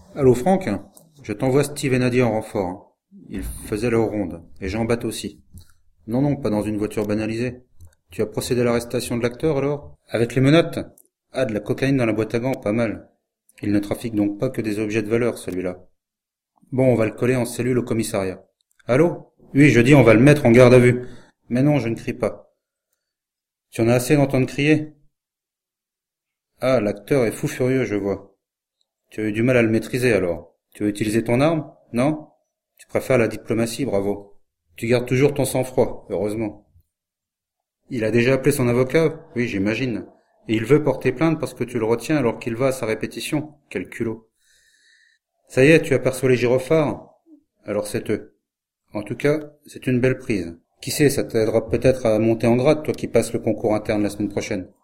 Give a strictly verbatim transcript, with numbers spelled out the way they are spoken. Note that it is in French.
Allô Franck, je t'envoie Steve et Nadia en renfort. hein. Ils faisaient leur ronde, et Jean-Baptiste aussi. Non, non, pas dans une voiture banalisée. Tu as procédé à l'arrestation de l'acteur alors? Avec les menottes? Ah, de la cocaïne dans la boîte à gants, pas mal. Il ne trafique donc pas que des objets de valeur, celui-là. Bon, on va le coller en cellule au commissariat. Allô? Oui, je dis on va le mettre en garde à vue. Mais non, je ne crie pas. Tu en as assez d'entendre crier? Ah, l'acteur est fou furieux, je vois. Tu as eu du mal à le maîtriser alors. Tu as utilisé ton arme? Non? Tu préfères la diplomatie, bravo. Tu gardes toujours ton sang-froid, heureusement. Il a déjà appelé son avocat? Oui, j'imagine. Et il veut porter plainte parce que tu le retiens alors qu'il va à sa répétition. Quel culot. Ça y est, tu aperçois les gyrophares? Alors c'est eux. En tout cas, c'est une belle prise. Qui sait, ça t'aidera peut-être à monter en grade, toi qui passes le concours interne la semaine prochaine.